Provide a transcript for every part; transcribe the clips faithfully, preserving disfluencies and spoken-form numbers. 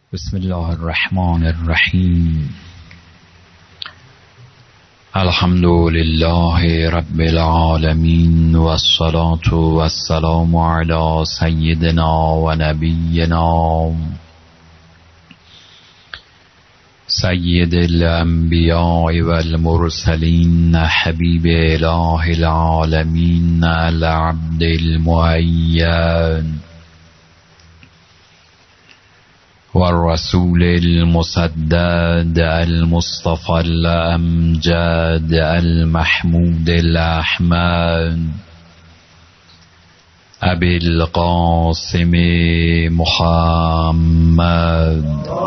بسم الله الرحمن الرحیم. الحمد لله رب العالمین والصلاة والسلام علی سیدنا و نبینا سید الانبیاء والمرسلین حبیب اله العالمین العبد المؤید والرسول المسدد المصطفى الأمجد المحمود الأحمد أبي القاسم محمد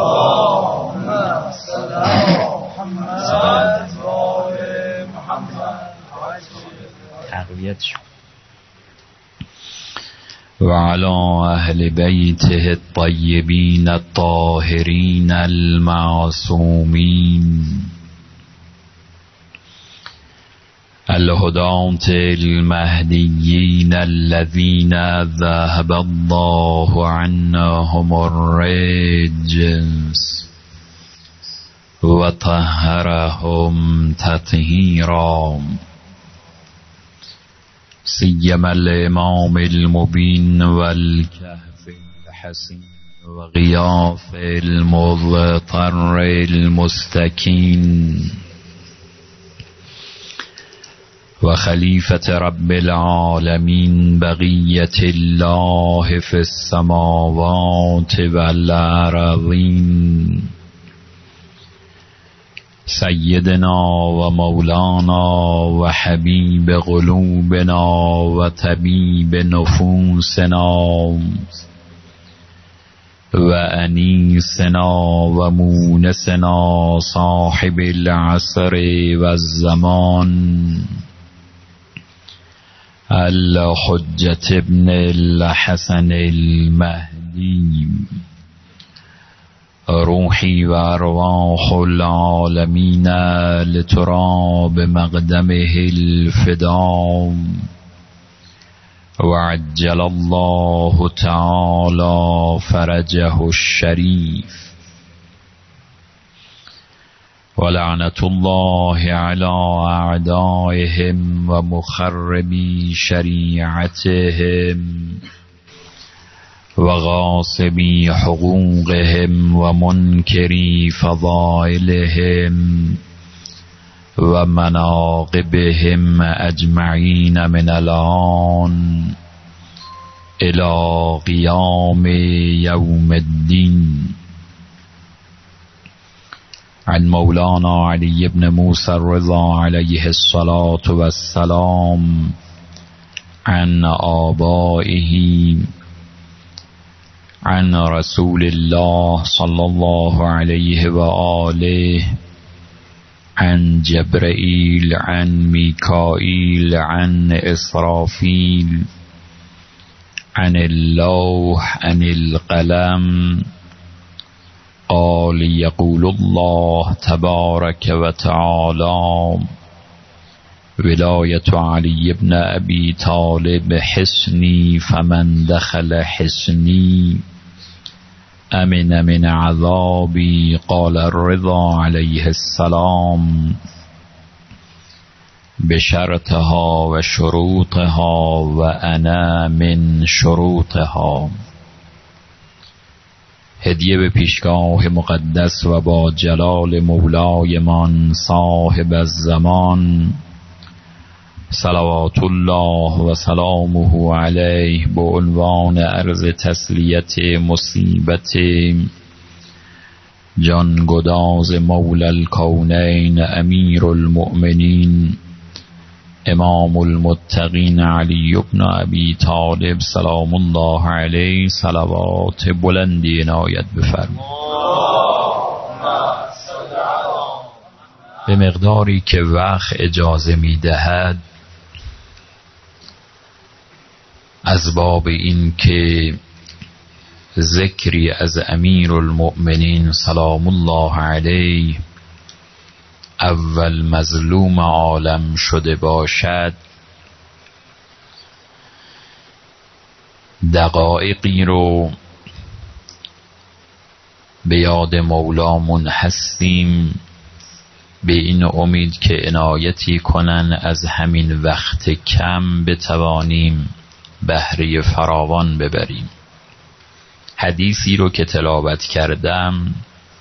وعلى أهل بيته الطيبين الطاهرين المعصومين الهداة المهديين الذين ذهب الله عنهم الرجس وطهرهم تطهيرا، سيما الإمام المبين والكهف الحسين وغياث المضطر المستكين وخليفة رب العالمين بقية الله في السماوات والأرضين، سيدنا ومولانا وحبيب قلوبنا وطبيب نفوسنا وأنيسنا ومونسنا صاحب العصر والزمان الحجة ابن الحسن المهدي، روحي وأرواح العالمين لتراب مقدمه الفداء، وعجل الله تعالى فرجه الشريف، ولعنة الله على أعدائهم ومخربي شريعتهم وغاصبي حقوقهم ومنكري فضائلهم ومناقبهم أجمعين من الآن إلى قيام يوم الدين. عن مولانا علي بن موسى الرضا عليه الصلاة والسلام عن آبائه عن رسول الله صلى الله عليه وآله عن جبرائيل عن ميكائيل عن إسرافيل عن اللوح عن القلم قال يقول الله تبارك وتعالى ولاية علي بن أبي طالب حصني فمن دخل حصني أمن من عذابي. قال الرضا عليه السلام بشرطها وشروطها وأنا من شروطها. هدیه به پیشگاه مقدس و با جلال مولایمان صاحب الزمان صلوات الله و سلامه علیه به عنوان عرض تسلیت مصیبت جانگداز مولا الکونین امیر المؤمنین امام المتقین علی بن ابی طالب سلام الله علیه صلوات بلندی عنایت بفرمایید. به مقداری که وقت اجازه می‌دهد از باب این که ذکری از امیر المؤمنین سلام الله علیه اول مظلوم عالم شده باشد دقایقی رو به یاد مولامون هستیم، به این امید که عنایتی کنن از همین وقت کم بتوانیم بهره فراوان ببریم. حدیثی رو که تلاوت کردم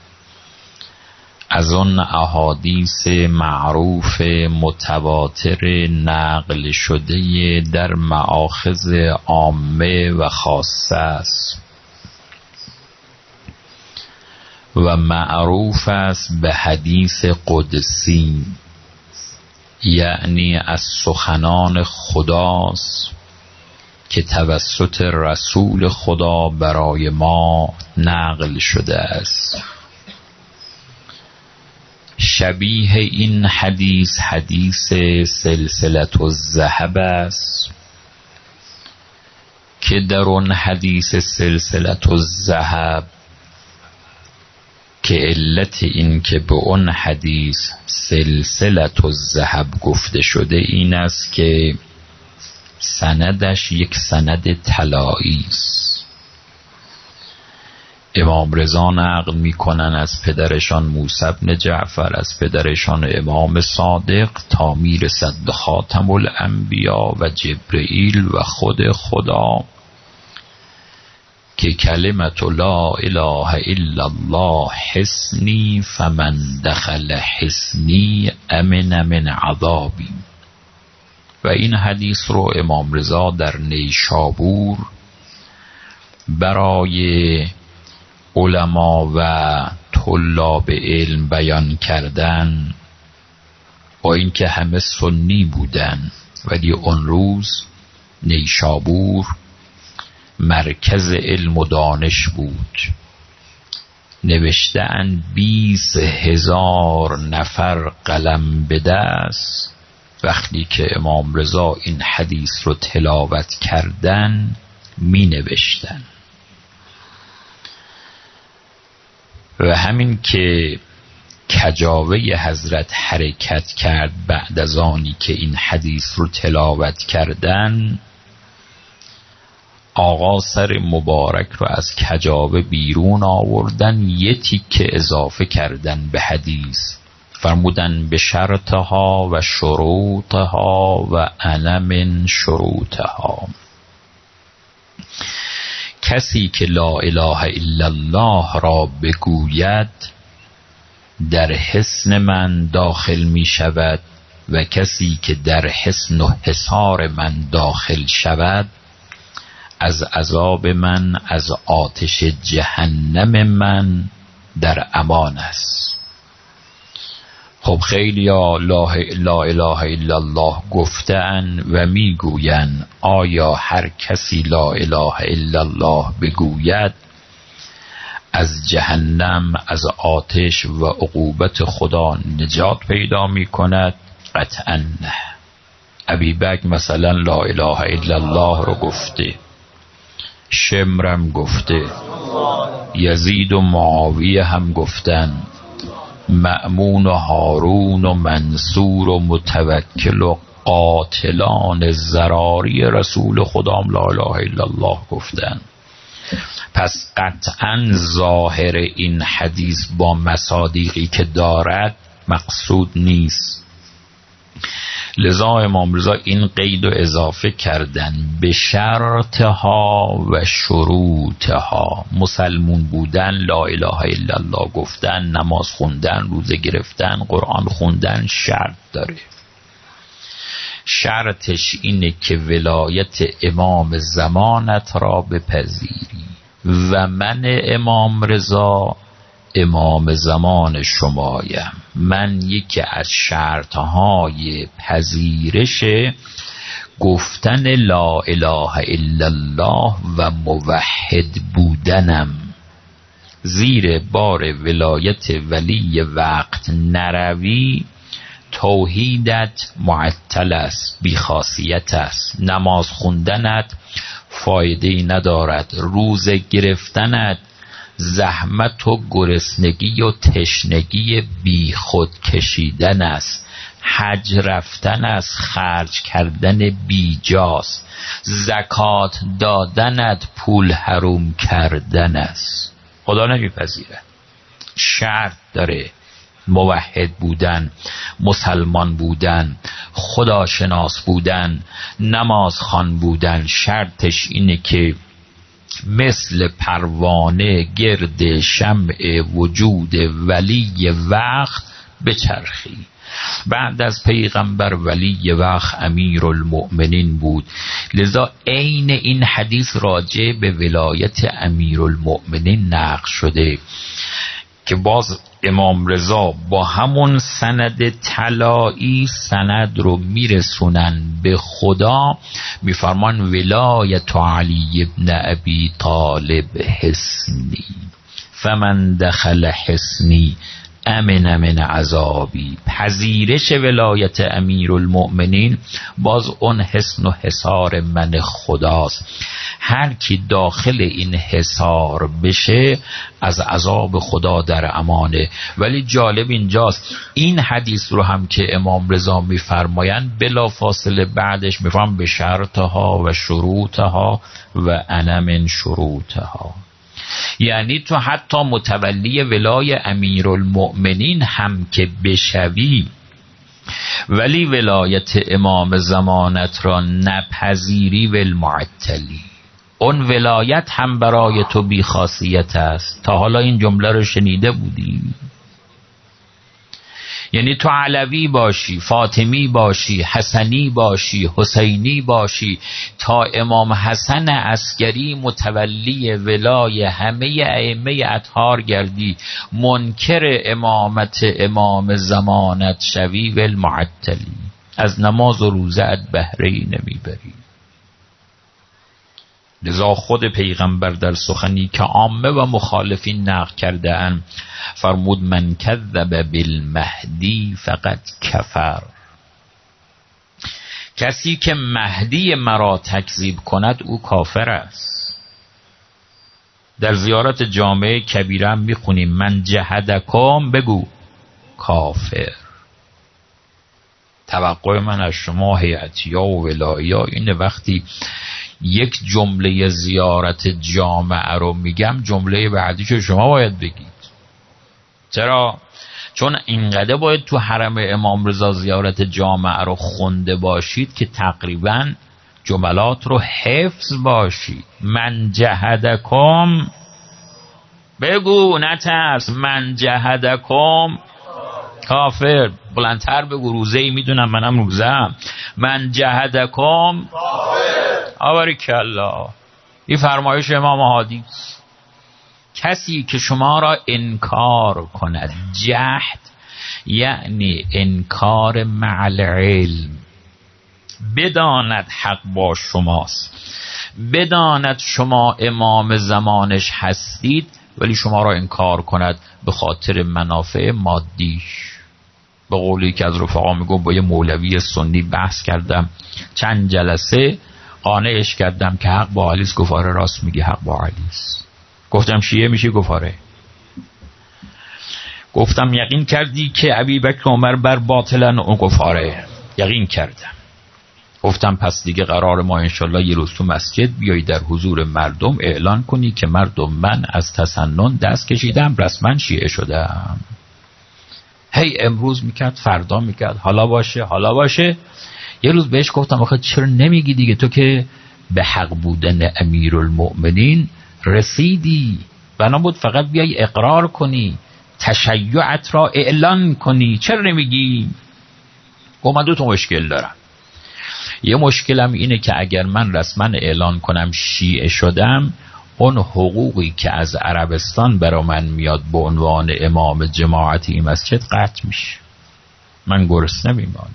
از اون احادیث معروف متواتر نقل شده در مآخذ عامه و خاصه است و معروف است به حدیث قدسی، یعنی از سخنان خداست که توسط رسول خدا برای ما نقل شده است. شبیه این حدیث حدیث سلسلة الذهب است که در اون حدیث سلسلة الذهب که علت این که به اون حدیث سلسلة الذهب گفته شده این است که سندش یک سند طلایی است. امام رضا نقل میکنن از پدرشان موسی بن جعفر، از پدرشان امام صادق تا میرسد به خاتم الانبیا و جبرئیل و خود خدا که کلمت لا اله الا الله حصنی فمن دخل حصنی امن من عذابی. و این حدیث رو امام رضا در نیشابور برای علما و طلاب علم بیان کردن، با اینکه همه سنی بودن ولی اون روز نیشابور مرکز علم و دانش بود. نوشتن بیست هزار نفر قلم به دست وقتی که امام رضا این حدیث رو تلاوت کردن می نوشتن. و همین که کجاوه حضرت حرکت کرد بعد از آنی که این حدیث رو تلاوت کردن، آقا سر مبارک رو از کجاوه بیرون آوردن، یه تیکه اضافه کردن به حدیث، فرمودن به شرطها و شروطها و انا من شروطها. کسی که لا اله الا الله را بگوید در حصن من داخل می شود و کسی که در حصن و حصار من داخل شود از عذاب من، از آتش جهنم من در امان است. خب خیلی ها لا اله الا الله گفتن و میگوین آیا هر کسی لا اله الا الله بگوید از جهنم، از آتش و عقوبت خدا نجات پیدا می کند؟ قطعا نه. ابی بکر مثلا لا اله الا الله رو گفته، شمرم گفته، یزید و معاویه هم گفتن، مأمون و هارون و منصور و متوکل و قاتلان زراری رسول خدام لا اله الا الله گفتن. پس قطعا ظاهر این حدیث با مصادیقی که دارد مقصود نیست. لذا امام رضا این قید و اضافه کردن به شرطها و شروطها. مسلمون بودن، لا اله الا الله گفتن، نماز خوندن، روزه گرفتن، قرآن خوندن شرط داره. شرطش اینه که ولایت امام زمانت را بپذیری و من امام رضا امام زمان شمایم. من یکی از شرطهای پذیرش گفتن لا اله الا الله و موحد بودنم. زیر بار ولایت ولی وقت نروی توحیدت معطل است، بی خاصیت است. نماز خوندنت فایده‌ای ندارد، روزه گرفتنت زحمت و گرسنگی و تشنگی بی خود کشیدن است. حج رفتن است، خرج کردن بی جاست. زکات دادنت پول حروم کردن است. خدا نمیپذیره. شرط داره. موحد بودن، مسلمان بودن، خداشناس بودن، نمازخوان بودن، شرطش اینه که مثل پروانه گرد شمع وجود ولی وقت بچرخی. بعد از پیغمبر ولی وقت امیر المؤمنین بود. لذا عین این حدیث راجع به ولایت امیر المؤمنین نقل شده که باز امام رضا با همون سند طلایی سند رو میرسونن به خدا، میفرمان ولایت علی ابن ابی طالب حصنی فمن دخل حصنی امن من عذابی. پذیرش ولایت امیر المؤمنین باز اون حصن و حصار من خداست. هر کی داخل این حصار بشه از عذاب خدا در امانه. ولی جالب اینجاست این حدیث رو هم که امام رضا میفرمایند بلا فاصله بعدش میفرمان به شرطها و شروطها و انا من شروطها. یعنی تو حتی متولی ولای امیرالمؤمنین هم که بشوی ولی ولایت امام زمانت را نپذیری والمعطلی، اون ولایت هم برای تو بی خاصیت است. تا حالا این جمله رو شنیده بودی؟ یعنی تو علوی باشی، فاطمی باشی، حسنی باشی، حسینی باشی، تا امام حسن عسکری متولی ولای همه ائمه اطهار گردی، منکر امامت امام زمانت شوی والمعطلی، از نماز و روزت بهره‌ای نمیبری. لذا خود پیغمبر در سخنی که عامه و مخالفین نقل کرده اند فرمود من کذب بالمهدی فقط کفر. کسی که مهدی مرا تکذیب کند او کافر است. در زیارت جامعه کبیره هم میخونیم من جهدکم بگو کافر. توقع من از شما هیئتیا و ولاییا اینه وقتی یک جمله زیارت جامعه رو میگم جمله بعدیشو شما باید بگید. چرا؟ چون اینقدر باید تو حرم امام رضا زیارت جامعه رو خونده باشید که تقریبا جملات رو حفظ باشید. من جهدکم بگو نترس، من جهدکم کافر. بلندتر بگو، روزه ای میدونم منم روزم. من جهدکم کافر. آبارکالله. این فرمایش امام هادی. کسی که شما را انکار کند، جهد یعنی انکار مع العلم، بداند حق با شماست، بداند شما امام زمانش هستید ولی شما را انکار کند به خاطر منافع مادیش. به قولی که از رفقا میگم با یه مولوی سنی بحث کردم چند جلسه، قانعش کردم که حق با علیست. گفاره راست میگی، حق با علیست. گفتم شیعه میشی؟ گفاره. گفتم یقین کردی که ابی بکر عمر بر باطلن؟ اون گفاره یقین کردم. گفتم پس دیگه قرار ما انشالله یه روز تو مسجد بیایی در حضور مردم اعلان کنی که مردم من از تسنن دست کشیدم، رسما شیعه شدم. هی امروز میکرد، فردا میکرد، حالا باشه حالا باشه. یه روز بهش گفتم آخه چرا نمیگی دیگه، تو که به حق بودن امیرالمؤمنین رسیدی، بنا بود فقط بیای اقرار کنی، تشیعت را اعلان کنی، چرا نمیگی؟ گفت من دو تا مشکل دارم. یه مشکلم اینه که اگر من رسما اعلان کنم شیعه شدم، اون حقوقی که از عربستان برا من میاد به عنوان امام جماعت این مسجد قطع میشه، من گرسنه میمانم.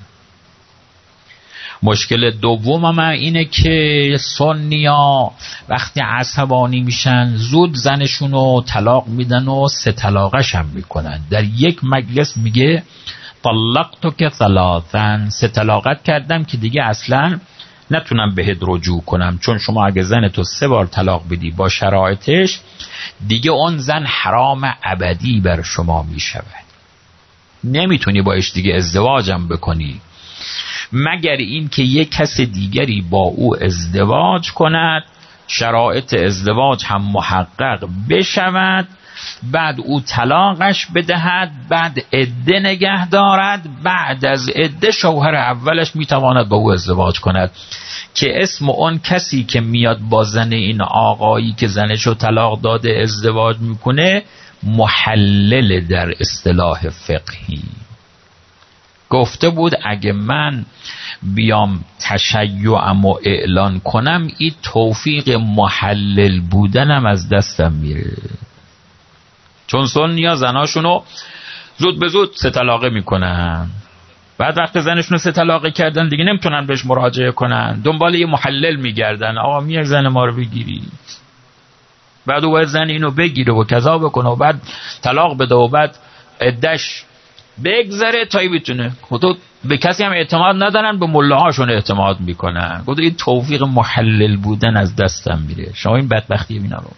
مشکل دومم اینه که سنیا وقتی عصبانی میشن زود زنشونو طلاق میدن و سه طلاقش هم میکنن. در یک مجلس میگه طلقتو که ثلاثن، سه طلاقت کردم که دیگه اصلا نتونم بهت رجوع کنم، چون شما اگه زن تو سه بار طلاق بدی با شرایطش دیگه اون زن حرام ابدی بر شما میشود، نمیتونی باش دیگه ازدواجم بکنی مگر این که یک کس دیگری با او ازدواج کند، شرایط ازدواج هم محقق بشود، بعد او طلاقش بدهد، بعد عده نگه دارد، بعد از عده شوهر اولش میتواند با او ازدواج کند، که اسم اون کسی که میاد با زن این آقایی که زنشو طلاق داده ازدواج میکنه محلل در اصطلاح فقهی. گفته بود اگه من بیام تشیعم و اعلان کنم این توفیق محلل بودنم از دستم میره، چون سنیا زناشونو زود به زود سه طلاقه میکنن، بعد وقت زنشونو سه طلاقه کردن دیگه نمیتونن بهش مراجعه کنن، دنبال یه محلل میگردن، آقا میای زن ما رو بگیری، بعد او باید زن اینو بگیره و کذا بکنه و بعد طلاق بده و بعد عدش بگذره تا بتونه. خودت به کسی هم اعتماد ندارن، به ملاهاشون اعتماد میکنن. گفت این توفیق محلل بودن از دستم میره. شما این بدبختی اینا رو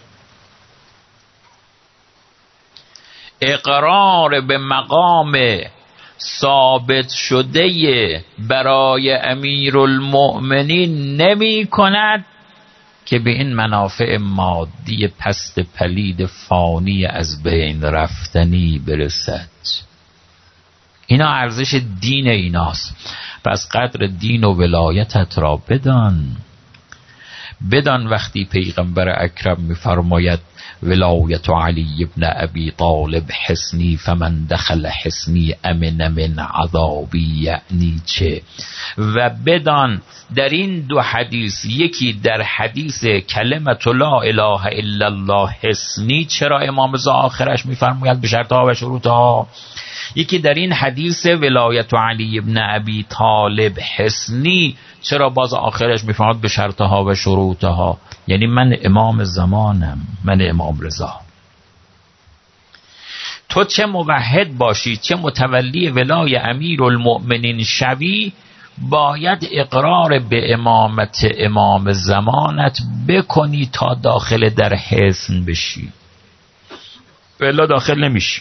اقرار به مقام ثابت شده برای امیرالمؤمنین نمی کند که به این منافع مادی پست پلید فانی از بین رفتنی برسد. اینا ارزش دین ایناست. پس قدر دین و ولایتت را بدان. بدان وقتی پیغمبر اکرم می‌فرماید ولایت علی ابن ابی طالب حسنی فمن دخل حسنی امن من عذابی، یعنی چه؟ و بدان در این دو حدیث، یکی در حدیث کلمت لا اله الا الله حسنی، چرا امام رضا آخرش می‌فرماید به شرطها و شروطها، یکی در این حدیث ولایت علی ابن ابی طالب حسنی، چرا باز آخرش میفرماید به شرطها و شروطها. یعنی من امام زمانم، من امام رضا. تو چه موحد باشی، چه متولی ولای امیرالمؤمنین شوی، باید اقرار به امامت امام زمانت بکنی تا داخل در حسن بشی، بلا داخل نمیشی.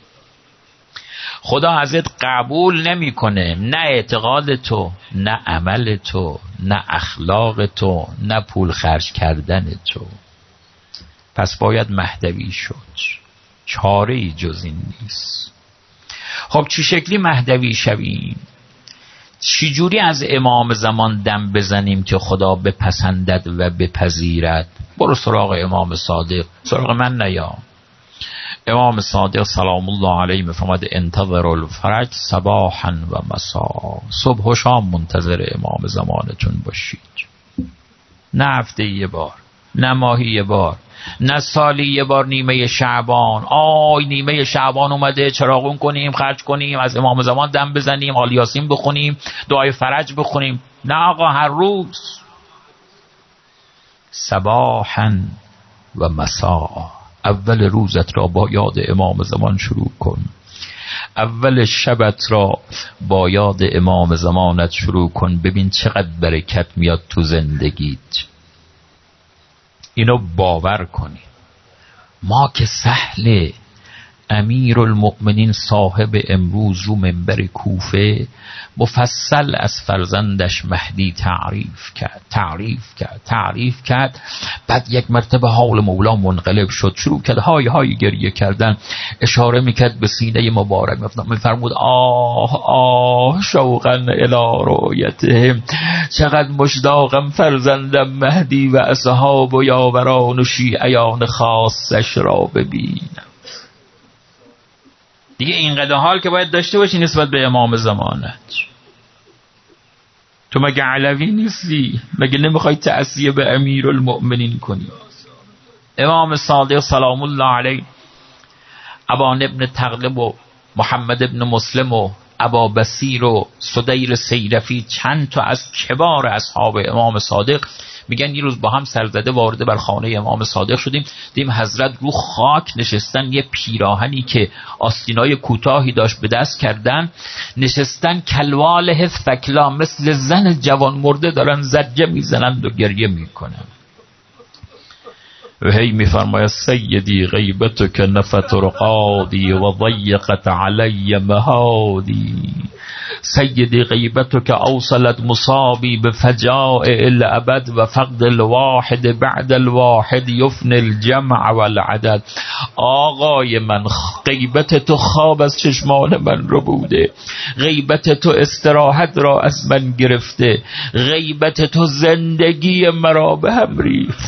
خدا ازت قبول نمیکنه، نه اعتقاد تو، نه عمل تو، نه اخلاق تو، نه پول خرج کردن تو. پس باید مهدوی شد، چاره ای جز این نیست. خب چی شکلی مهدوی شویم؟ چی جوری از امام زمان دم بزنیم که خدا بپسندد و بپذیرد؟ برو سراغ امام صادق، سراغ من نیا. امام صادق سلام الله علیه میفرماید انتظر الفرج صباحا و مساء، صبح و شام منتظر امام زمانتون باشید. نه هفته یه بار، نه ماهی یه بار، نه سالی یه بار نیمه شعبان. آی نیمه شعبان اومده، چراغون کنیم، خرج کنیم، از امام زمان دم بزنیم، آل یاسین بخونیم، دعای فرج بخونیم. نه آقا، هر روز صباحا و مساء. اول روزت را با یاد امام زمان شروع کن، اول شبت را با یاد امام زمانت شروع کن. ببین چقدر برکت میاد تو زندگیت. اینو باور کنی. ما که سهله، امیر المؤمنین صاحب امروز رو منبر کوفه مفصل از فرزندش مهدی تعریف کرد تعریف کرد تعریف کرد بعد یک مرتبه حال مولا منقلب شد، شروع کرد های های گریه کردن، اشاره میکرد به سینه مبارک، میفرمود آه آه شوقا الی رؤیتهم، چقدر مشتاقم فرزندم مهدی و اصحاب و یاوران و شیعیان خاصش را ببینم. دیگه اینقدر حال که باید داشته باشی نسبت به امام زمانت. تو مگه علوی نیستی؟ مگه نمیخوای تعصیه به امیرالمؤمنین کنی؟ امام صادق سلام الله علیه ابان ابن تغلب و محمد ابن مسلم و ابا بصیر و سدیر سیرفی، چند تا از کبار اصحاب امام صادق، میگن یه روز با هم سرزده وارد بر خانه امام صادق شدیم، دیدیم حضرت رو خاک نشستن، یه پیراهنی که آستینای کوتاهی داشت به دست کردن، نشستن کلواله فکلا، مثل زن جوان مرده دارن زجه میزنند و گریه میکنن. و هی میفرماید سیدی غیبتک نفت رقادی و ضیقت علی مهادی، سیدی غیبتک اوصلت مصابی به فجائع الابد و فقد الواحد بعد الواحد یفنی الجمع والعدد. آقای من، غیبت تو خواب از چشمان من رو بوده، غیبت تو استراحت را از من گرفته، غیبت تو زندگی مرا به هم ریخت.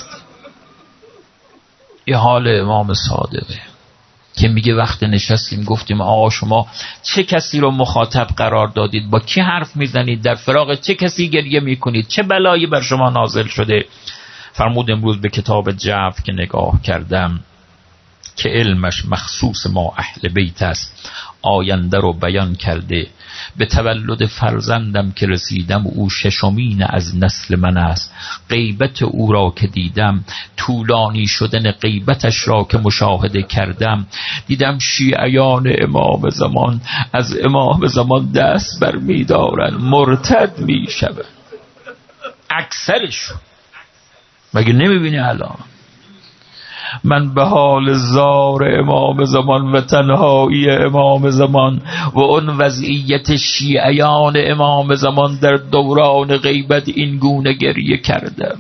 این حال امام صادقه که میگه وقت نشستیم گفتیم آقا شما چه کسی رو مخاطب قرار دادید، با کی حرف میزنید، در فراق چه کسی گریه میکنید، چه بلایی بر شما نازل شده؟ فرمود امروز به کتاب جعف که نگاه کردم که علمش مخصوص ما اهل بیت است، آینده رو بیان کرده. به تولد فرزندم که رسیدم او ششمین از نسل من است. غیبت او را که دیدم، طولانی شدن غیبتش را که مشاهده کردم، دیدم شیعیان امام زمان از امام زمان دست بر می دارن، مرتد می شود اکثرشون. مگه نمی بینی الان؟ من به حال زار امام زمان و تنهایی امام زمان و اون وضعیت شیعیان امام زمان در دوران غیبت این گونه گریه کردم.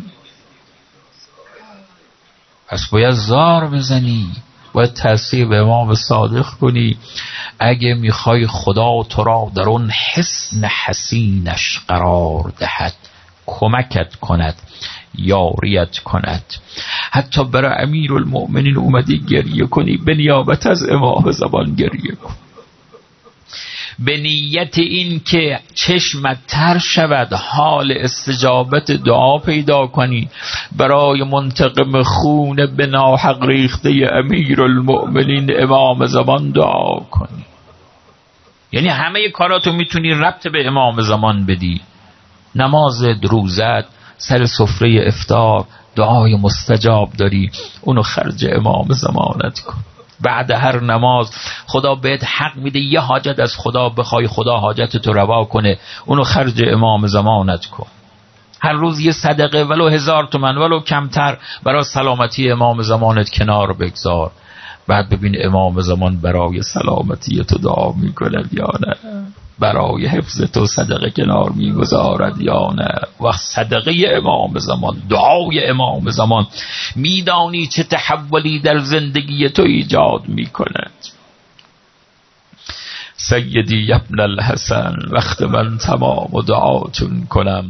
پس باید زار بزنی، باید تأثیر به امام صادق کنی. اگه میخوای خدا تو را در اون حسن حسینش قرار دهد، کمکت کند، یاریت کند. حتی برای امیر المؤمنین اومدی گریه کنی، به نیابت از امام زمان گریه کن، به نیت این که چشمت تر شود، حال استجابت دعا پیدا کنی، برای منتقم خون به ناحق ریخته امیر المؤمنین امام زمان دعا کنی. یعنی همه کاراتو میتونی ربط به امام زمان بدی. نمازت، روزت، سر سفره افطار دعای مستجاب داری، اونو خرج امام زمانت کن. بعد هر نماز خدا بهت حق میده یه حاجت از خدا بخوای، خدا حاجت تو روا کنه، اونو خرج امام زمانت کن. هر روز یه صدقه ولو هزار تومن ولو کمتر برای سلامتی امام زمانت کنار بگذار. بعد ببین امام زمان برای سلامتی تو دعا میکند یا نه، برای حفظ تو صدقه کنار میگذارد یا نه. وقت صدقه امام زمان، دعای امام زمان، میدانی چه تحولی در زندگی تو ایجاد میکند. سیدی ابن الحسن، وقت من تمام و دعاتون کنم.